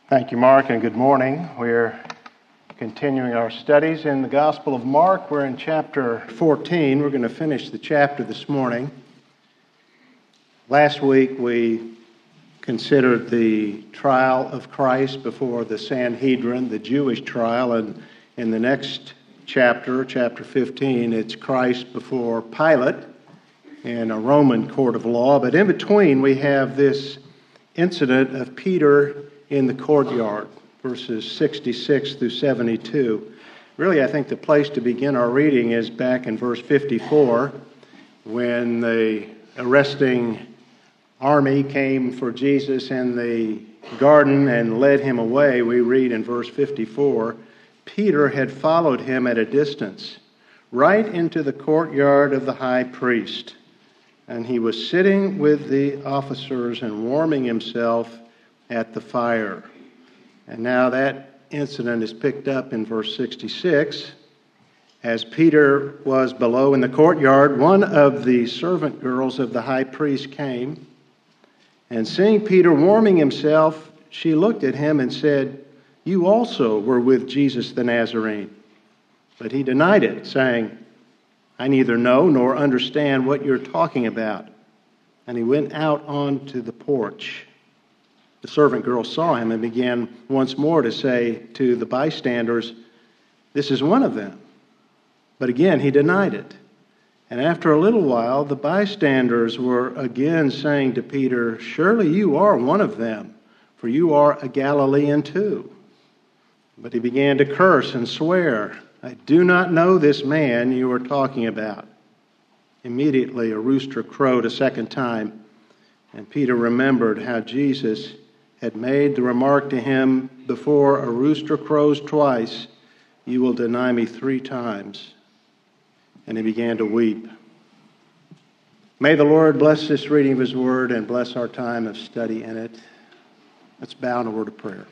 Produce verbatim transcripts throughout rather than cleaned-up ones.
Thank you, Mark, and good morning. We're continuing our studies in the Gospel of Mark. We're in chapter fourteen. We're going to finish the chapter this morning. Last week we considered the trial of Christ before the Sanhedrin, the Jewish trial, and in the next chapter, chapter fifteen, it's Christ before Pilate in a Roman court of law. But in between we have this incident of Peter in the courtyard, verses sixty-six through seventy-two. Really, I think the place to begin our reading is back in verse fifty-four, when the arresting army came for Jesus in the garden and led him away. We read in verse fifty-four, Peter had followed him at a distance, right into the courtyard of the high priest, and he was sitting with the officers and warming himself at the fire. And now that incident is picked up in verse sixty-six. As Peter was below in the courtyard, one of the servant girls of the high priest came, and seeing Peter warming himself, she looked at him and said, "You also were with Jesus the Nazarene." But he denied it, saying, "I neither know nor understand what you're talking about." And he went out onto the porch. The servant girl saw him and began once more to say to the bystanders, "This is one of them." But again he denied it. And after a little while, the bystanders were again saying to Peter, "Surely you are one of them, for you are a Galilean too." But he began to curse and swear, "I do not know this man you are talking about." Immediately a rooster crowed a second time, and Peter remembered how Jesus had made the remark to him, "Before a rooster crows twice, you will deny me three times." And he began to weep. May the Lord bless this reading of His Word and bless our time of study in it. Let's bow in a word of prayer.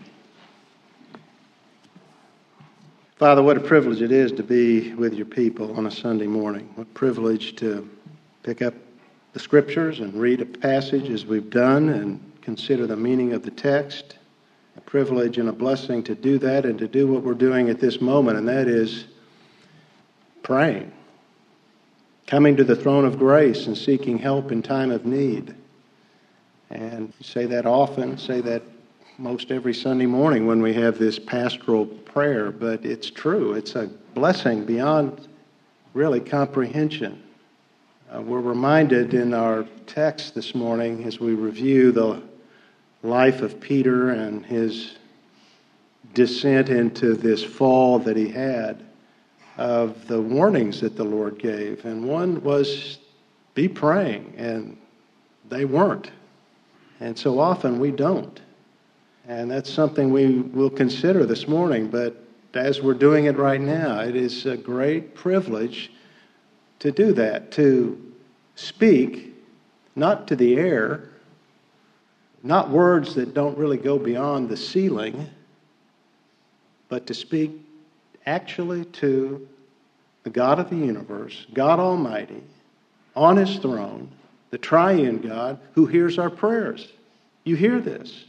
Father, what a privilege it is to be with your people on a Sunday morning. What a privilege to pick up the Scriptures and read a passage as we've done and consider the meaning of the text. A privilege and a blessing to do that and to do what we're doing at this moment, and that is praying, coming to the throne of grace and seeking help in time of need. And you say that often, say that most every Sunday morning when we have this pastoral prayer, but it's true. It's a blessing beyond really comprehension. Uh, we're reminded in our text this morning as we review the life of Peter and his descent into this fall that he had, of the warnings that the Lord gave. And one was, be praying, and they weren't. And so often we don't. And that's something we will consider this morning. But as we're doing it right now, it is a great privilege to do that, to speak not to the air, not words that don't really go beyond the ceiling, but to speak actually to the God of the universe, God Almighty, on His throne, the triune God who hears our prayers. You hear this.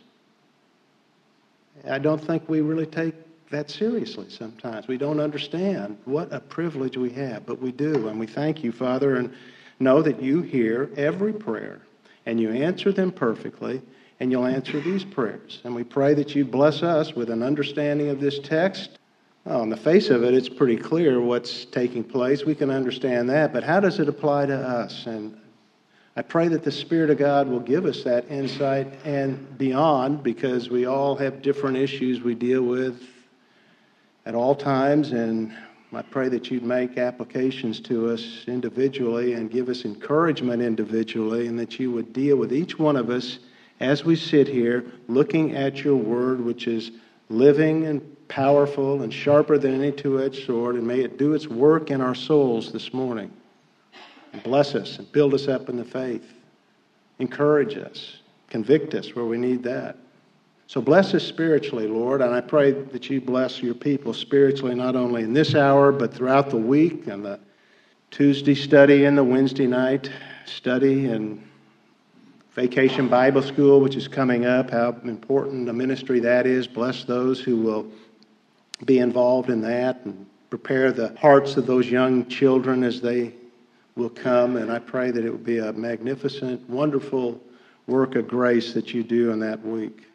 I don't think we really take that seriously sometimes. We don't understand what a privilege we have, but we do. And we thank you, Father, and know that you hear every prayer, and you answer them perfectly, and you'll answer these prayers. And we pray that you bless us with an understanding of this text. Oh, on the face of it, it's pretty clear what's taking place. We can understand that, but how does it apply to us? And I pray that the Spirit of God will give us that insight and beyond, because we all have different issues we deal with at all times, and I pray that you'd make applications to us individually and give us encouragement individually, and that you would deal with each one of us as we sit here looking at your word, which is living and powerful and sharper than any two-edged sword, and may it do its work in our souls this morning. And bless us and build us up in the faith. Encourage us. Convict us where we need that. So bless us spiritually, Lord, and I pray that you bless your people spiritually, not only in this hour, but throughout the week, and the Tuesday study and the Wednesday night study, and Vacation Bible School, which is coming up, how important a ministry that is. Bless those who will be involved in that and prepare the hearts of those young children as they will come. And I pray that it will be a magnificent, wonderful work of grace that you do in that week.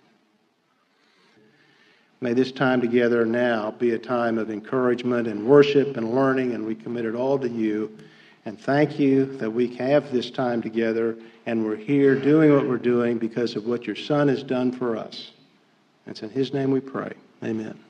May this time together now be a time of encouragement and worship and learning, and we commit it all to you. And thank you that we have this time together, and we're here doing what we're doing because of what your Son has done for us. And it's in His name we pray. Amen.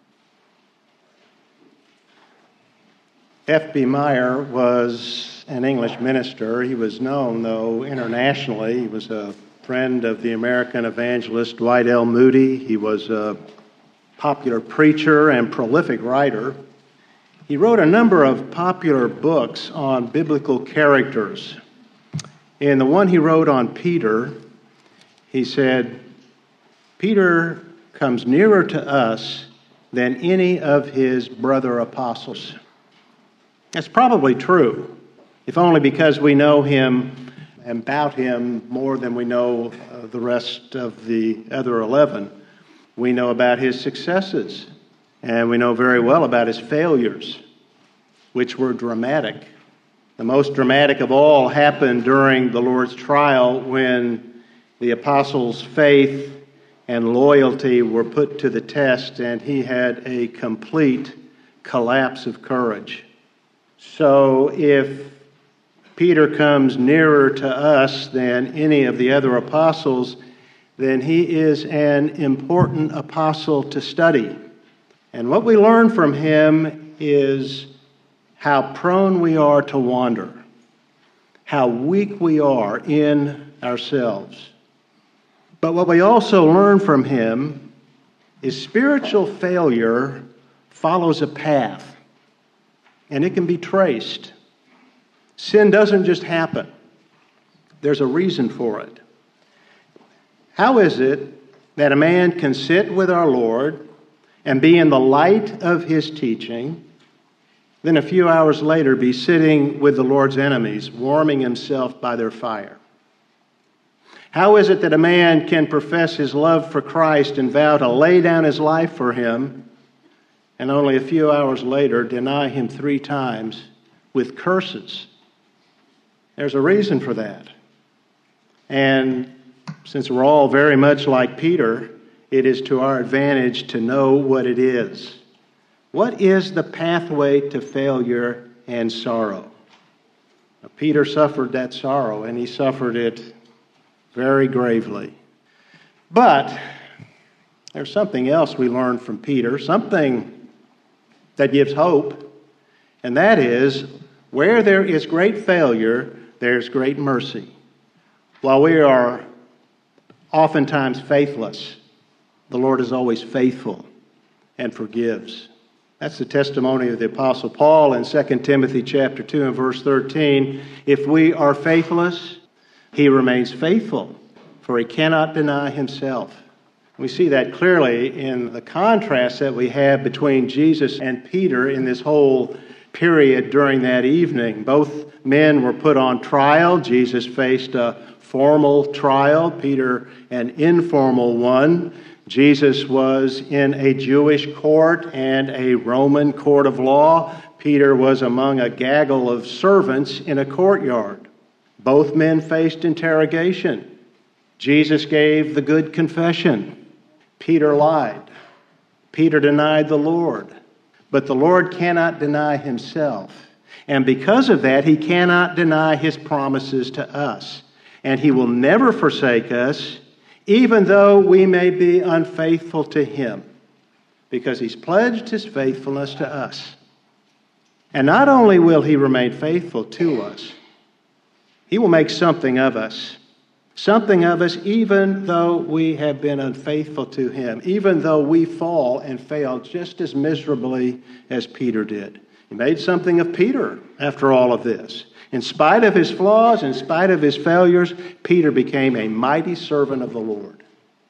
F B Meyer was an English minister. He was known, though, internationally. He was a friend of the American evangelist Dwight L. Moody. He was a popular preacher and prolific writer. He wrote a number of popular books on biblical characters. In the one he wrote on Peter, he said, "Peter comes nearer to us than any of his brother apostles." That's probably true, if only because we know him and about him more than we know uh, the rest of the other eleven. We know about his successes, and we know very well about his failures, which were dramatic. The most dramatic of all happened during the Lord's trial when the apostles' faith and loyalty were put to the test, and he had a complete collapse of courage. So if Peter comes nearer to us than any of the other apostles, then he is an important apostle to study. And what we learn from him is how prone we are to wander, how weak we are in ourselves. But what we also learn from him is spiritual failure follows a path, and it can be traced. Sin doesn't just happen. There's a reason for it. How is it that a man can sit with our Lord and be in the light of his teaching, then a few hours later be sitting with the Lord's enemies, warming himself by their fire? How is it that a man can profess his love for Christ and vow to lay down his life for him, and only a few hours later deny him three times with curses? There's a reason for that. And since we're all very much like Peter, it is to our advantage to know what it is. What is the pathway to failure and sorrow? Now, Peter suffered that sorrow, and he suffered it very gravely. But there's something else we learn from Peter, something that gives hope, and that is, where there is great failure, there's great mercy. While we are oftentimes faithless, the Lord is always faithful and forgives. That's the testimony of the Apostle Paul in Second Timothy chapter two and verse thirteen. If we are faithless, he remains faithful, for he cannot deny himself. We see that clearly in the contrast that we have between Jesus and Peter in this whole period during that evening. Both men were put on trial. Jesus faced a formal trial, Peter an informal one. Jesus was in a Jewish court and a Roman court of law. Peter was among a gaggle of servants in a courtyard. Both men faced interrogation. Jesus gave the good confession. Peter lied. Peter denied the Lord. But the Lord cannot deny himself. And because of that, he cannot deny his promises to us. And he will never forsake us, even though we may be unfaithful to him, because he's pledged his faithfulness to us. And not only will he remain faithful to us, he will make something of us. Something of us even though we have been unfaithful to him, even though we fall and fail just as miserably as Peter did. He made something of Peter after all of this. In spite of his flaws, in spite of his failures, Peter became a mighty servant of the Lord.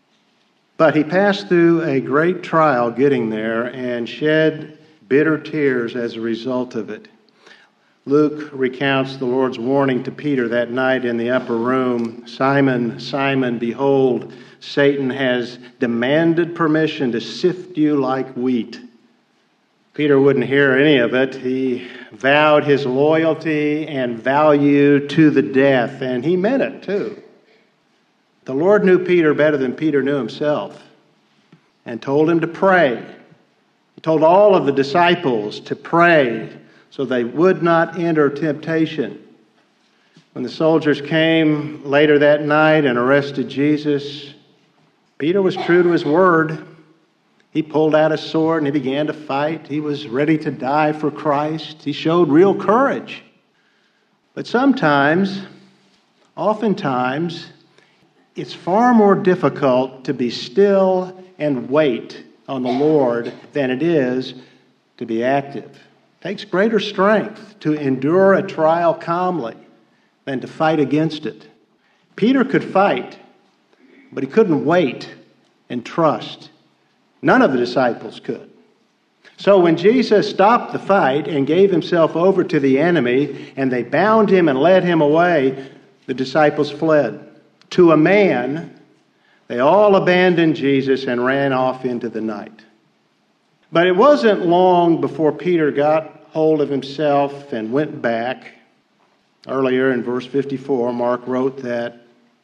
But he passed through a great trial getting there and shed bitter tears as a result of it. Luke recounts the Lord's warning to Peter that night in the upper room. Simon, Simon, behold, Satan has demanded permission to sift you like wheat. Peter wouldn't hear any of it. He vowed his loyalty and value to the death, and he meant it too. The Lord knew Peter better than Peter knew himself and told him to pray. He told all of the disciples to pray so they would not enter temptation. When the soldiers came later that night and arrested Jesus, Peter was true to his word. He pulled out his sword and he began to fight. He was ready to die for Christ. He showed real courage. But sometimes, oftentimes, it's far more difficult to be still and wait on the Lord than it is to be active. It takes greater strength to endure a trial calmly than to fight against it. Peter could fight, but he couldn't wait and trust. None of the disciples could. So when Jesus stopped the fight and gave himself over to the enemy, and they bound him and led him away, the disciples fled. To a man, they all abandoned Jesus and ran off into the night. But it wasn't long before Peter got hold of himself and went back. Earlier in verse fifty-four, Mark wrote that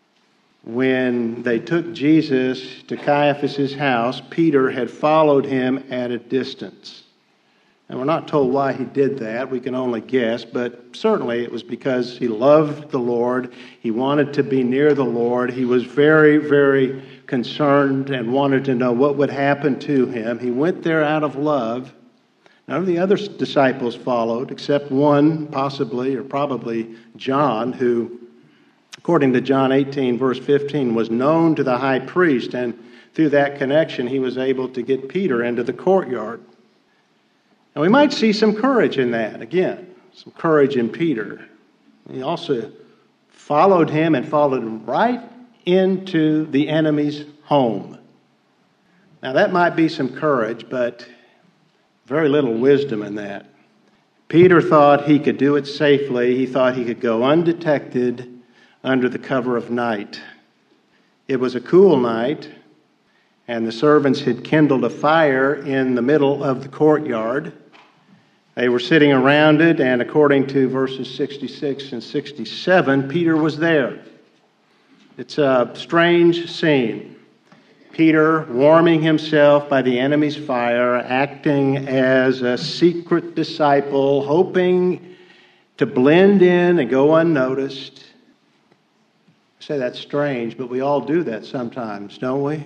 when they took Jesus to Caiaphas' house, Peter had followed him at a distance. And we're not told why he did that. We can only guess, but certainly it was because he loved the Lord. He wanted to be near the Lord. He was very, very concerned and wanted to know what would happen to him. He went there out of love. None of the other disciples followed, except one, possibly or probably John, who, according to John eighteen, verse fifteen, was known to the high priest, and through that connection, he was able to get Peter into the courtyard. And we might see some courage in that, again, some courage in Peter. He also followed him and followed him right into the enemy's home. Now, that might be some courage, but very little wisdom in that. Peter thought he could do it safely. He thought he could go undetected under the cover of night. It was a cool night, and the servants had kindled a fire in the middle of the courtyard. They were sitting around it, and according to verses sixty-six and sixty-seven, Peter was there. It's a strange scene. Peter warming himself by the enemy's fire, acting as a secret disciple, hoping to blend in and go unnoticed. I say that's strange, but we all do that sometimes, don't we?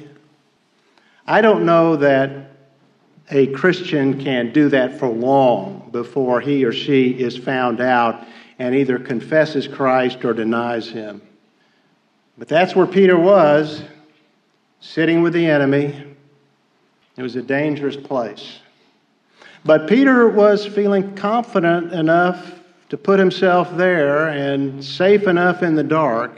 I don't know that a Christian can do that for long before he or she is found out and either confesses Christ or denies him. But that's where Peter was, sitting with the enemy. It was a dangerous place. But Peter was feeling confident enough to put himself there and safe enough in the dark.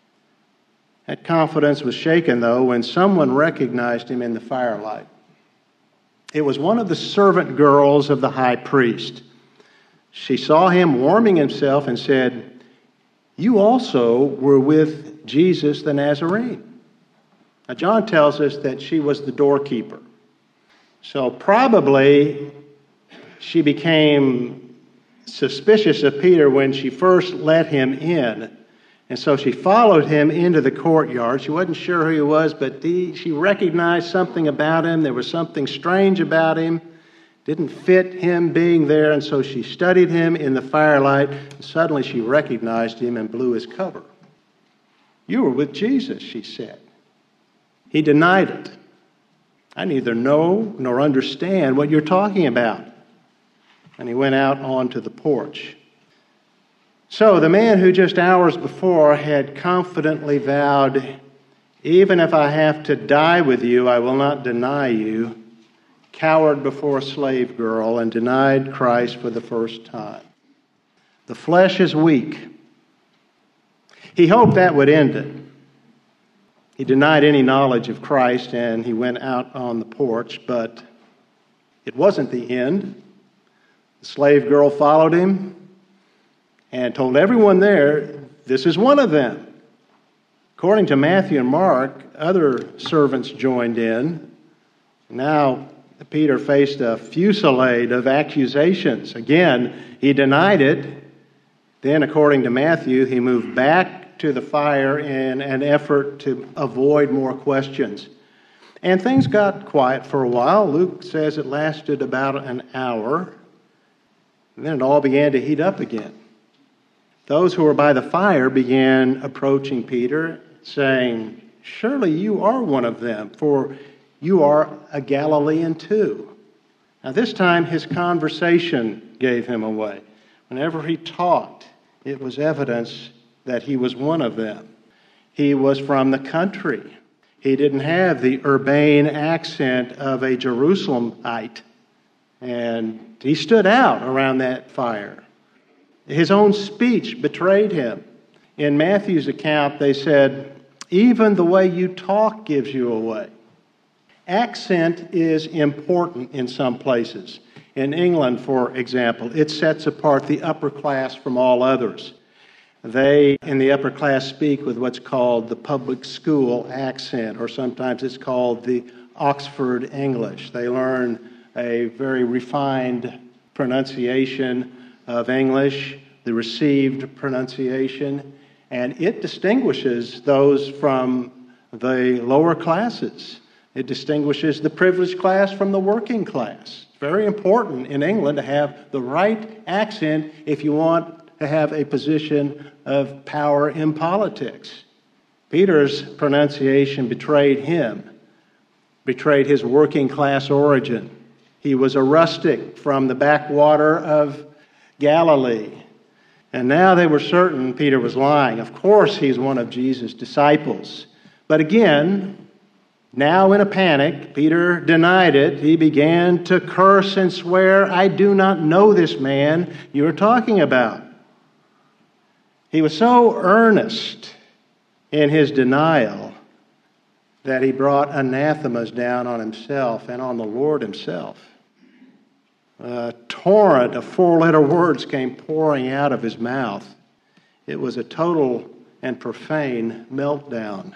That confidence was shaken, though, when someone recognized him in the firelight. It was one of the servant girls of the high priest. She saw him warming himself and said, "You also were with Jesus the Nazarene." Now, John tells us that she was the doorkeeper. So probably she became suspicious of Peter when she first let him in. And so she followed him into the courtyard. She wasn't sure who he was, but he, she recognized something about him. There was something strange about him. Didn't fit him being there, and so she studied him in the firelight. And suddenly she recognized him and blew his cover. "You were with Jesus," she said. He denied it. "I neither know nor understand what you're talking about." And he went out onto the porch. So the man who just hours before had confidently vowed, "Even if I have to die with you, I will not deny you," cowered before a slave girl and denied Christ for the first time. The flesh is weak. He hoped that would end it. He denied any knowledge of Christ and he went out on the porch, but it wasn't the end. The slave girl followed him. and told everyone there, this is one of them. According to Matthew and Mark, other servants joined in. Now, Peter faced a fusillade of accusations. Again, he denied it. Then, according to Matthew, he moved back to the fire in an effort to avoid more questions. And things got quiet for a while. Luke says it lasted about an hour. And then it all began to heat up again. Those who were by the fire began approaching Peter, saying, surely you are one of them, for you are a Galilean too. Now this time his conversation gave him away. Whenever he talked, it was evidence that he was one of them. He was from the country. He didn't have the urbane accent of a Jerusalemite. And he stood out around that fire. His own speech betrayed him. In Matthew's account, they said, even the way you talk gives you away. Accent is important in some places. In England, for example, it sets apart the upper class from all others. They, in the upper class, speak with what's called the public school accent, or sometimes it's called the Oxford English. They learn a very refined pronunciation of English, the received pronunciation, and it distinguishes those from the lower classes. It distinguishes the privileged class from the working class. It's very important in England to have the right accent if you want to have a position of power in politics. Peter's pronunciation betrayed him, betrayed his working class origin. He was a rustic from the backwater of Galilee. And now they were certain Peter was lying. Of course, he's one of Jesus' disciples. But again, now in a panic, Peter denied it. He began to curse and swear, I do not know this man you are talking about. He was so earnest in his denial that he brought anathemas down on himself and on the Lord himself. A torrent of four-letter words came pouring out of his mouth. It was a total and profane meltdown.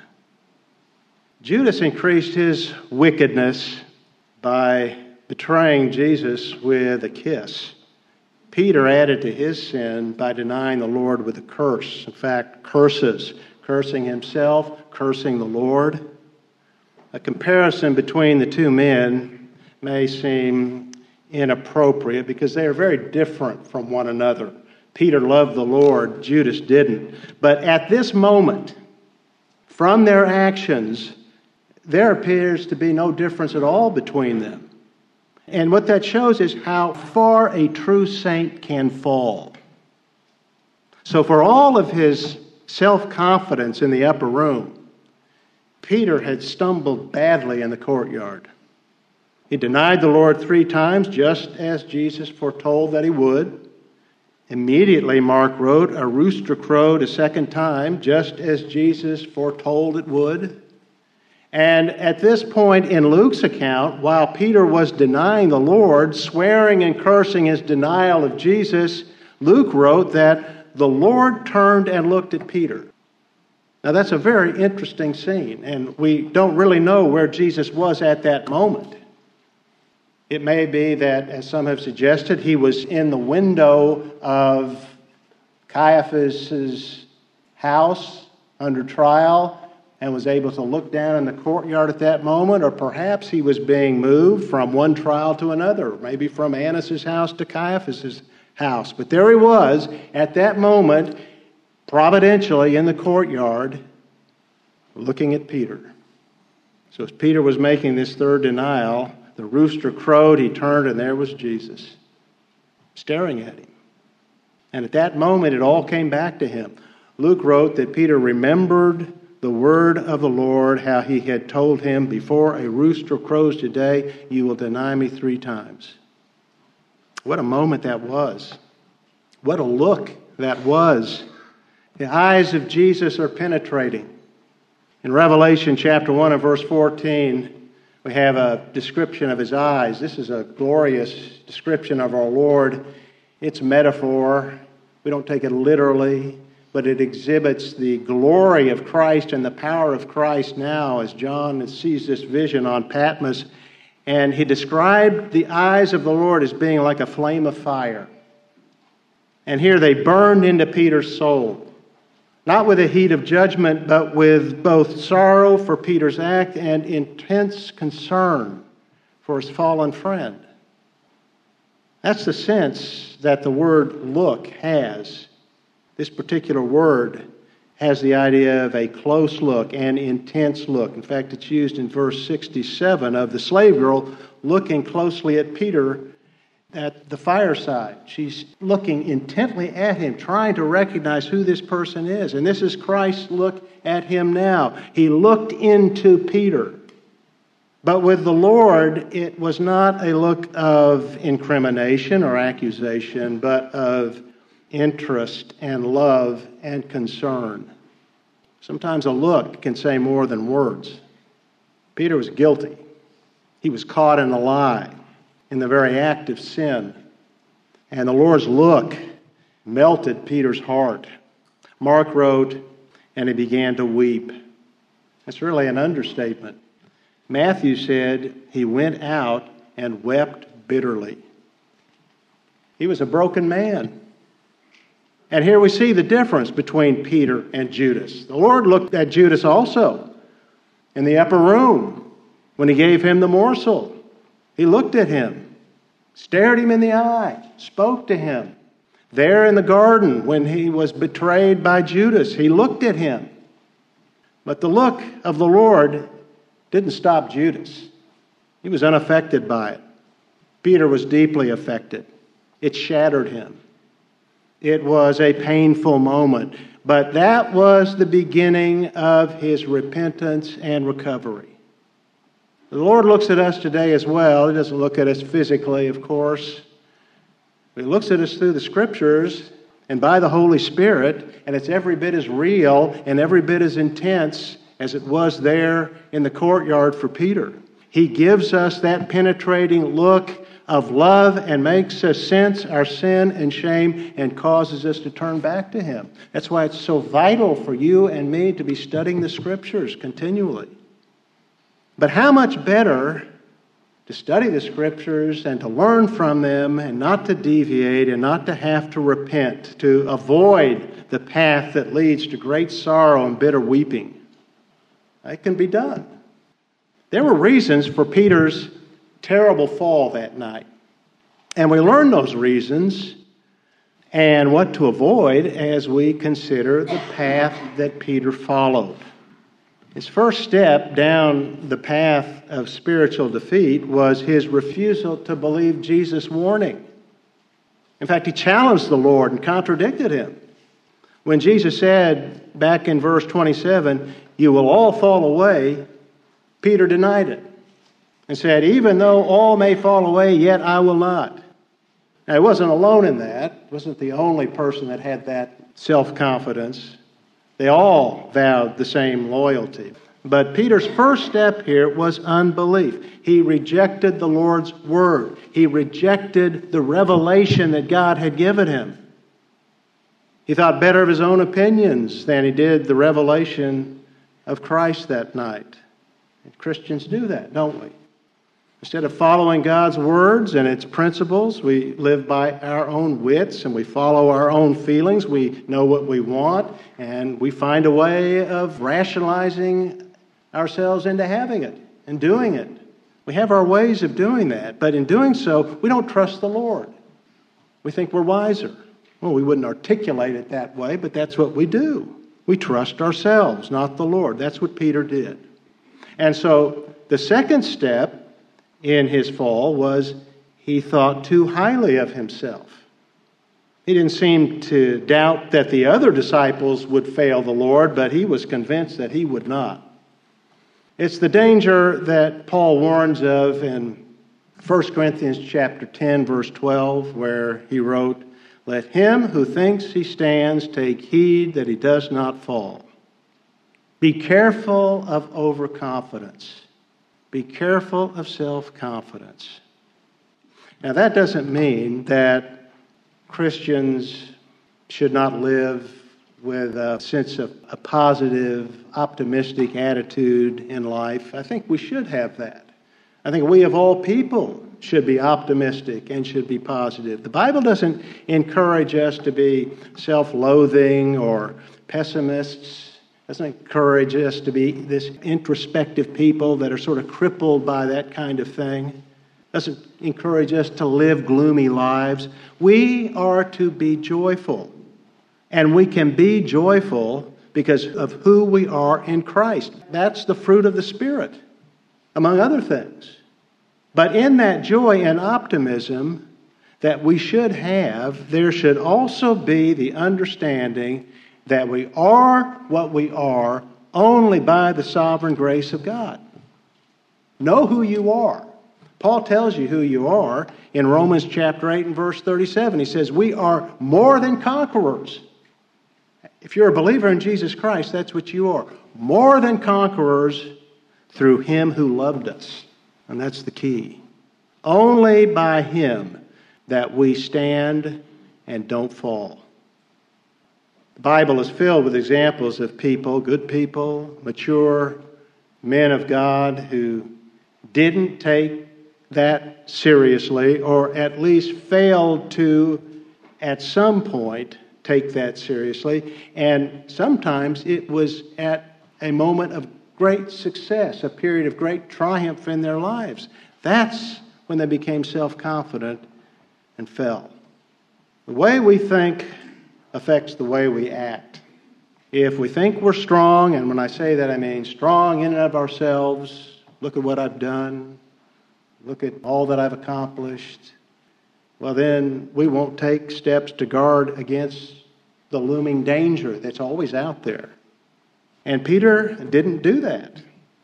Judas increased his wickedness by betraying Jesus with a kiss. Peter added to his sin by denying the Lord with a curse. In fact, curses, cursing himself, cursing the Lord. A comparison between the two men may seem inappropriate because they are very different from one another. Peter loved the Lord, Judas didn't. But at this moment, from their actions, there appears to be no difference at all between them. And what that shows is how far a true saint can fall. So for all of his self-confidence in the upper room, Peter had stumbled badly in the courtyard. He denied the Lord three times, just as Jesus foretold that he would. Immediately, Mark wrote, a rooster crowed a second time, just as Jesus foretold it would. And at this point in Luke's account, while Peter was denying the Lord, swearing and cursing his denial of Jesus, Luke wrote that the Lord turned and looked at Peter. Now that's a very interesting scene, and we don't really know where Jesus was at that moment. It may be that, as some have suggested, he was in the window of Caiaphas' house under trial and was able to look down in the courtyard at that moment, or perhaps he was being moved from one trial to another, maybe from Annas' house to Caiaphas' house. But there he was at that moment, providentially in the courtyard, looking at Peter. So as Peter was making this third denial, the rooster crowed, he turned, and there was Jesus, staring at him. And at that moment, it all came back to him. Luke wrote that Peter remembered the word of the Lord, how he had told him, before a rooster crows today, you will deny me three times. What a moment that was. What a look that was. The eyes of Jesus are penetrating. In Revelation chapter one and verse fourteen, we have a description of his eyes. This is a glorious description of our Lord. It's metaphor. We don't take it literally, but it exhibits the glory of Christ and the power of Christ now as John sees this vision on Patmos. And he described the eyes of the Lord as being like a flame of fire. And here they burned into Peter's soul, not with the heat of judgment, but with both sorrow for Peter's act and intense concern for his fallen friend. That's the sense that the word look has. This particular word has the idea of a close look, an intense look. In fact, it's used in verse sixty-seven of the slave girl looking closely at Peter at the fireside. She's looking intently at him, trying to recognize who this person is. And this is Christ's look at him now. He looked into Peter. But with the Lord, it was not a look of incrimination or accusation, but of interest and love and concern. Sometimes a look can say more than words. Peter was guilty. He was caught in a lie, in the very act of sin. And the Lord's look melted Peter's heart. Mark wrote, and he began to weep. That's really an understatement. Matthew said he went out and wept bitterly. He was a broken man. And here we see the difference between Peter and Judas. The Lord looked at Judas also in the upper room when he gave him the morsel. He looked at him, stared him in the eye, spoke to him. There in the garden when he was betrayed by Judas, he looked at him. But the look of the Lord didn't stop Judas. He was unaffected by it. Peter was deeply affected. It shattered him. It was a painful moment. But that was the beginning of his repentance and recovery. The Lord looks at us today as well. He doesn't look at us physically, of course. He looks at us through the Scriptures and by the Holy Spirit, and it's every bit as real and every bit as intense as it was there in the courtyard for Peter. He gives us that penetrating look of love and makes us sense our sin and shame and causes us to turn back to Him. That's why it's so vital for you and me to be studying the Scriptures continually. But how much better to study the Scriptures and to learn from them and not to deviate and not to have to repent, to avoid the path that leads to great sorrow and bitter weeping. It can be done. There were reasons for Peter's terrible fall that night. And we learn those reasons and what to avoid as we consider the path that Peter followed. His first step down the path of spiritual defeat was his refusal to believe Jesus' warning. In fact, he challenged the Lord and contradicted Him. When Jesus said back in verse twenty-seven, "You will all fall away," Peter denied it and said, "Even though all may fall away, yet I will not." Now, he wasn't alone in that. He wasn't the only person that had that self-confidence. They all vowed the same loyalty. But Peter's first step here was unbelief. He rejected the Lord's word. He rejected the revelation that God had given him. He thought better of his own opinions than he did the revelation of Christ that night. And Christians do that, don't we? Instead of following God's words and its principles, we live by our own wits and we follow our own feelings. We know what we want and we find a way of rationalizing ourselves into having it and doing it. We have our ways of doing that, but in doing so, we don't trust the Lord. We think we're wiser. Well, we wouldn't articulate it that way, but that's what we do. We trust ourselves, not the Lord. That's what Peter did. And so the second step in his fall was he thought too highly of himself. He didn't seem to doubt that the other disciples would fail the Lord, but he was convinced that he would not. It's the danger that Paul warns of in First Corinthians chapter ten, verse twelve, where he wrote, "Let him who thinks he stands take heed that he does not fall." Be careful of overconfidence. Be careful of self-confidence. Now, that doesn't mean that Christians should not live with a sense of a positive, optimistic attitude in life. I think we should have that. I think we of all people should be optimistic and should be positive. The Bible doesn't encourage us to be self-loathing or pessimists. It doesn't encourage us to be this introspective people that are sort of crippled by that kind of thing. It doesn't encourage us to live gloomy lives. We are to be joyful. And we can be joyful because of who we are in Christ. That's the fruit of the Spirit, among other things. But in that joy and optimism that we should have, there should also be the understanding that we are what we are only by the sovereign grace of God. Know who you are. Paul tells you who you are in Romans chapter eight and verse thirty-seven. He says, we are more than conquerors. If you're a believer in Jesus Christ, that's what you are. More than conquerors through Him who loved us. And that's the key. Only by Him that we stand and don't fall. The Bible is filled with examples of people, good people, mature men of God who didn't take that seriously, or at least failed to, at some point, take that seriously. And sometimes it was at a moment of great success, a period of great triumph in their lives. That's when they became self-confident and fell. The way we think affects the way we act. If we think we're strong, and when I say that I mean strong in and of ourselves, look at what I've done, look at all that I've accomplished, well then we won't take steps to guard against the looming danger that's always out there. And Peter didn't do that.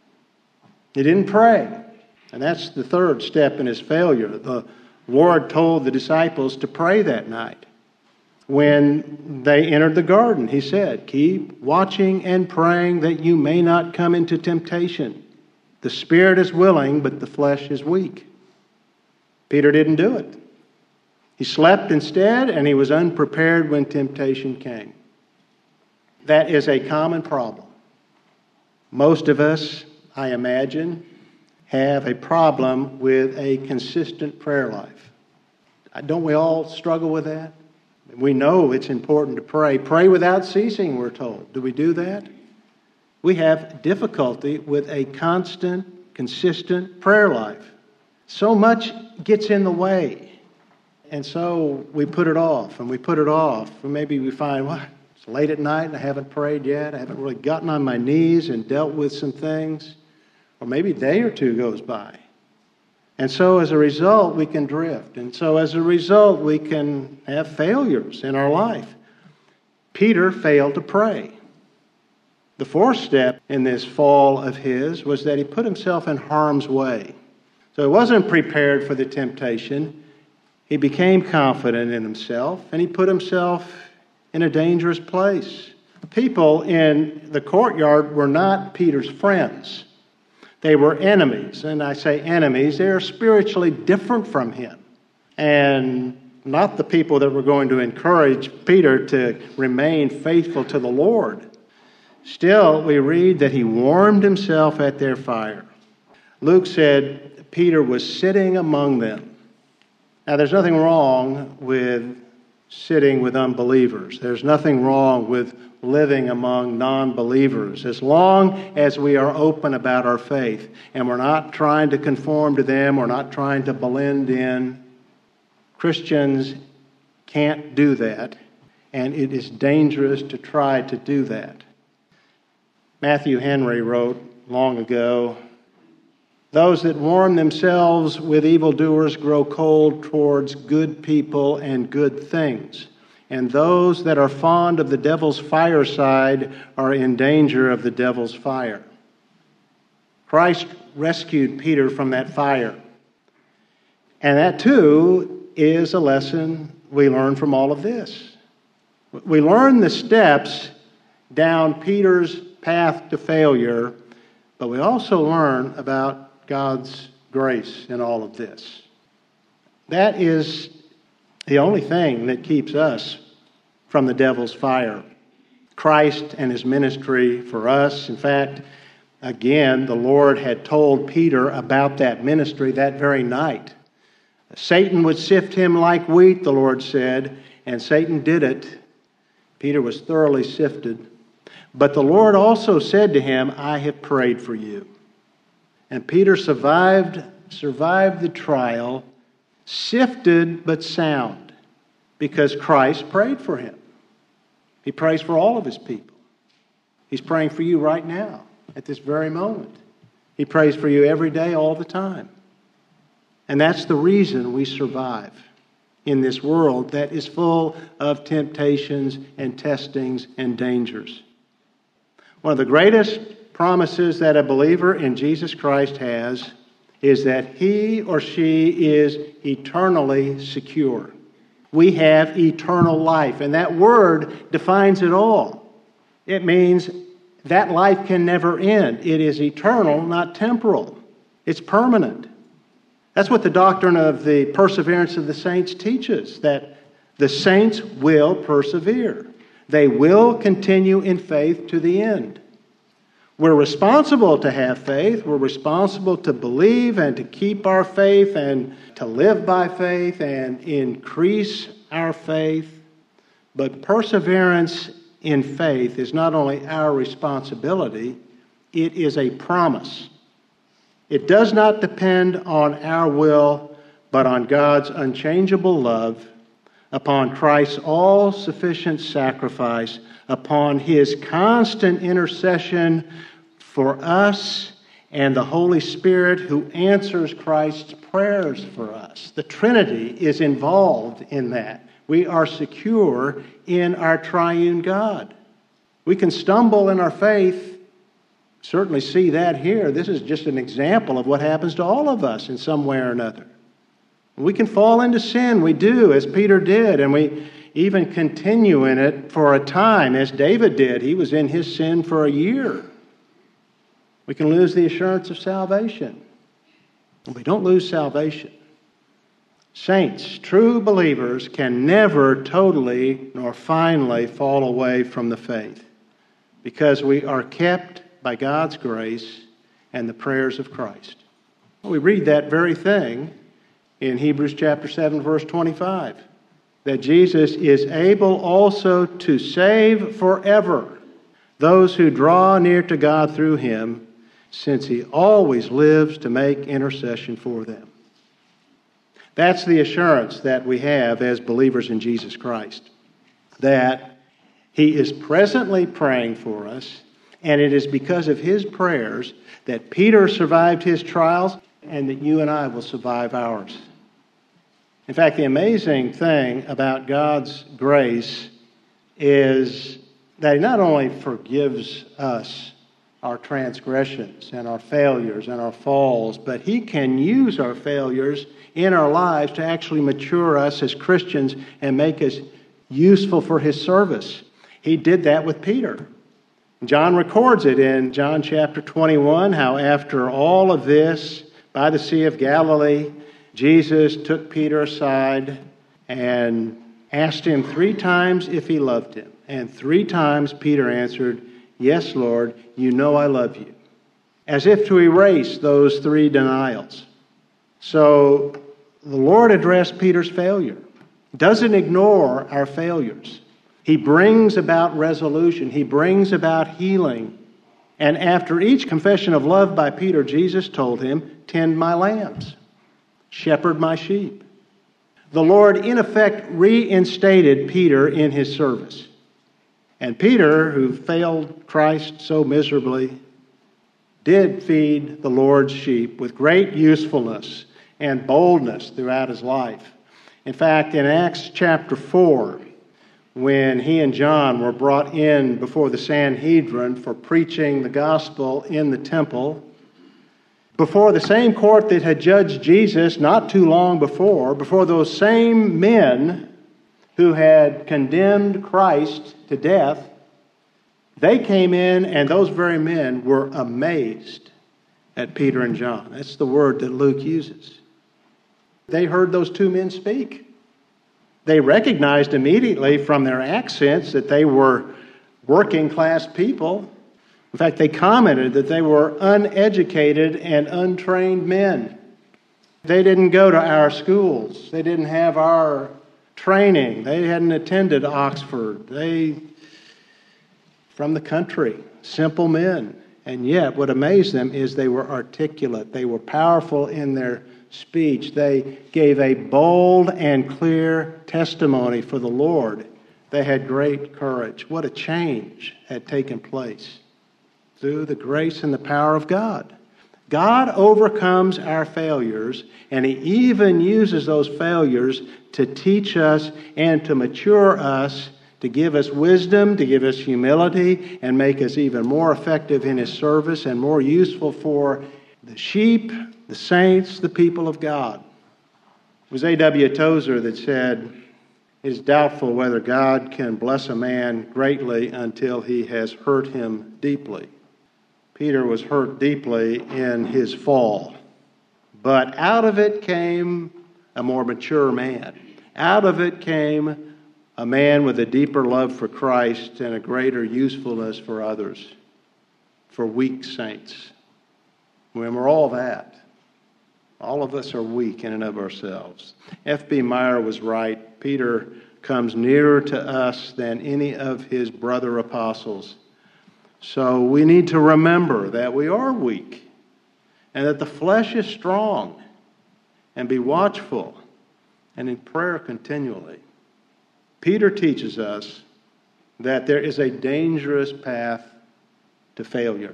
He didn't pray. And that's the third step in his failure. The Lord told the disciples to pray that night. When they entered the garden, He said, keep watching and praying that you may not come into temptation. The spirit is willing, but the flesh is weak. Peter didn't do it. He slept instead, and he was unprepared when temptation came. That is a common problem. Most of us, I imagine, have a problem with a consistent prayer life. Don't we all struggle with that? We know it's important to pray. Pray without ceasing, we're told. Do we do that? We have difficulty with a constant, consistent prayer life. So much gets in the way. And so we put it off, and we put it off. Or maybe we find, well, it's late at night and I haven't prayed yet. I haven't really gotten on my knees and dealt with some things. Or maybe a day or two goes by. And so as a result, we can drift. And so as a result, we can have failures in our life. Peter failed to pray. The fourth step in this fall of his was that he put himself in harm's way. So he wasn't prepared for the temptation. He became confident in himself, and he put himself in a dangerous place. People in the courtyard were not Peter's friends. They were enemies, and I say enemies, they are spiritually different from him, and not the people that were going to encourage Peter to remain faithful to the Lord. Still, we read that he warmed himself at their fire. Luke said Peter was sitting among them. Now, there's nothing wrong with sitting with unbelievers. There's nothing wrong with living among non-believers, as long as we are open about our faith and we're not trying to conform to them, we're not trying to blend in. Christians can't do that, and it is dangerous to try to do that. Matthew Henry wrote long ago, "Those that warm themselves with evildoers grow cold towards good people and good things. And those that are fond of the devil's fireside are in danger of the devil's fire." Christ rescued Peter from that fire. And that, too, is a lesson we learn from all of this. We learn the steps down Peter's path to failure, but we also learn about God's grace in all of this. That is the only thing that keeps us from the devil's fire. Christ and his ministry for us. In fact, again, the Lord had told Peter about that ministry that very night. Satan would sift him like wheat, the Lord said, and Satan did it. Peter was thoroughly sifted. But the Lord also said to him, I have prayed for you. And Peter survived, survived the trial, sifted but sound, because Christ prayed for him. He prays for all of his people. He's praying for you right now, at this very moment. He prays for you every day, all the time. And that's the reason we survive in this world that is full of temptations and testings and dangers. One of the greatest promises that a believer in Jesus Christ has is that he or she is eternally secure. We have eternal life, and that word defines it all. It means that life can never end. It is eternal, not temporal. It's permanent. That's what the doctrine of the perseverance of the saints teaches, that the saints will persevere. They will continue in faith to the end. We're responsible to have faith. We're responsible to believe and to keep our faith and to live by faith and increase our faith. But perseverance in faith is not only our responsibility, it is a promise. It does not depend on our will, but on God's unchangeable love, upon Christ's all-sufficient sacrifice, upon his constant intercession for us, and the Holy Spirit who answers Christ's prayers for us. The Trinity is involved in that. We are secure in our triune God. We can stumble in our faith. Certainly see that here. This is just an example of what happens to all of us in some way or another. We can fall into sin. We do, as Peter did, and we even continue in it for a time, as David did. He was in his sin for a year. We can lose the assurance of salvation. But we don't lose salvation. Saints, true believers, can never totally nor finally fall away from the faith, because we are kept by God's grace and the prayers of Christ. We read that very thing in Hebrews chapter seven, verse twenty-five, that Jesus is able also to save forever those who draw near to God through him, since he always lives to make intercession for them. That's the assurance that we have as believers in Jesus Christ, that he is presently praying for us, and it is because of his prayers that Peter survived his trials and that you and I will survive ours. In fact, the amazing thing about God's grace is that he not only forgives us our transgressions and our failures and our falls, but he can use our failures in our lives to actually mature us as Christians and make us useful for his service. He did that with Peter. John records it in John chapter twenty-one, how after all of this, by the Sea of Galilee, Jesus took Peter aside and asked him three times if he loved him. And three times Peter answered, "Yes, Lord, you know I love you," as if to erase those three denials. So the Lord addressed Peter's failure. Doesn't ignore our failures. He brings about resolution. He brings about healing. And after each confession of love by Peter, Jesus told him, "Tend my lambs, shepherd my sheep." The Lord, in effect, reinstated Peter in his service. And Peter, who failed Christ so miserably, did feed the Lord's sheep with great usefulness and boldness throughout his life. In fact, in Acts chapter four, when he and John were brought in before the Sanhedrin for preaching the gospel in the temple, before the same court that had judged Jesus not too long before, before those same men who had condemned Christ to death, they came in, and those very men were amazed at Peter and John. That's the word that Luke uses. They heard those two men speak. They recognized immediately from their accents that they were working class people. In fact, they commented that they were uneducated and untrained men. They didn't go to our schools. They didn't have our training. They hadn't attended Oxford. They, from the country, simple men. And yet, what amazed them is they were articulate. They were powerful in their speech. They gave a bold and clear testimony for the Lord. They had great courage. What a change had taken place through the grace and the power of God. God overcomes our failures, and He even uses those failures to teach us and to mature us, to give us wisdom, to give us humility, and make us even more effective in His service and more useful for the sheep, the saints, the people of God. It was A W Tozer that said, "It is doubtful whether God can bless a man greatly until He has hurt him deeply." Peter was hurt deeply in his fall, but out of it came a more mature man. Out of it came a man with a deeper love for Christ and a greater usefulness for others, for weak saints. When we're all that, all of us are weak in and of ourselves. F B Meyer was right. Peter comes nearer to us than any of his brother apostles. So we need to remember that we are weak and that the flesh is strong, and be watchful and in prayer continually. Peter teaches us that there is a dangerous path to failure.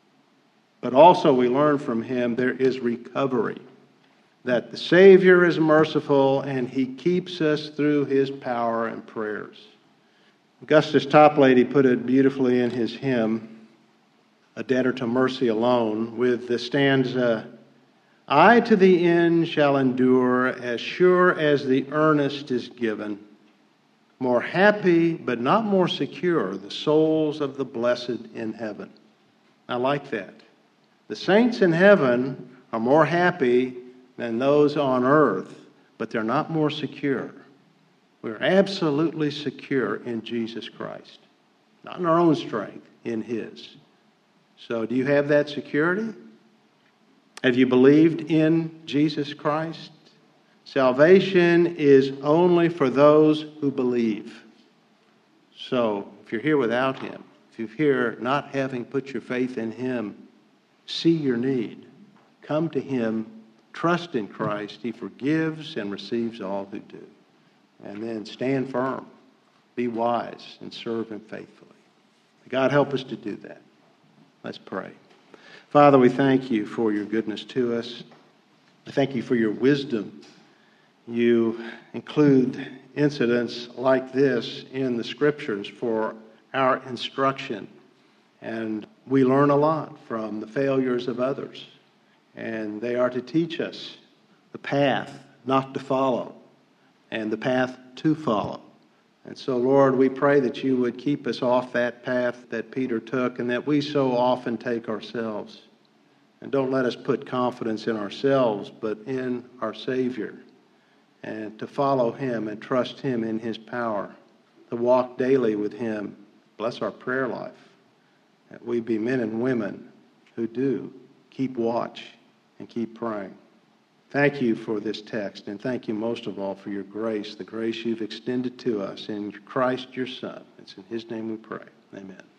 But also we learn from him there is recovery, that the Savior is merciful and He keeps us through His power and prayers. Augustus Toplady put it beautifully in his hymn, "A Debtor to Mercy Alone," with the stanza, "I to the end shall endure, as sure as the earnest is given. More happy, but not more secure, the souls of the blessed in heaven." I like that. The saints in heaven are more happy than those on earth, but they're not more secure. We're absolutely secure in Jesus Christ. Not in our own strength, in His. So do you have that security? Have you believed in Jesus Christ? Salvation is only for those who believe. So if you're here without Him, if you're here not having put your faith in Him, see your need. Come to Him, trust in Christ. He forgives and receives all who do. And then stand firm, be wise, and serve Him faithfully. God help us to do that. Let's pray. Father, we thank You for Your goodness to us. I thank You for Your wisdom. You include incidents like this in the Scriptures for our instruction. And we learn a lot from the failures of others. And they are to teach us the path not to follow, and the path to follow. And so, Lord, we pray that You would keep us off that path that Peter took and that we so often take ourselves. And don't let us put confidence in ourselves, but in our Savior, and to follow Him and trust Him in His power, to walk daily with Him. Bless our prayer life, that we be men and women who do keep watch and keep praying. Thank You for this text, and thank You most of all for Your grace, the grace You've extended to us in Christ Your Son. It's in His name we pray. Amen.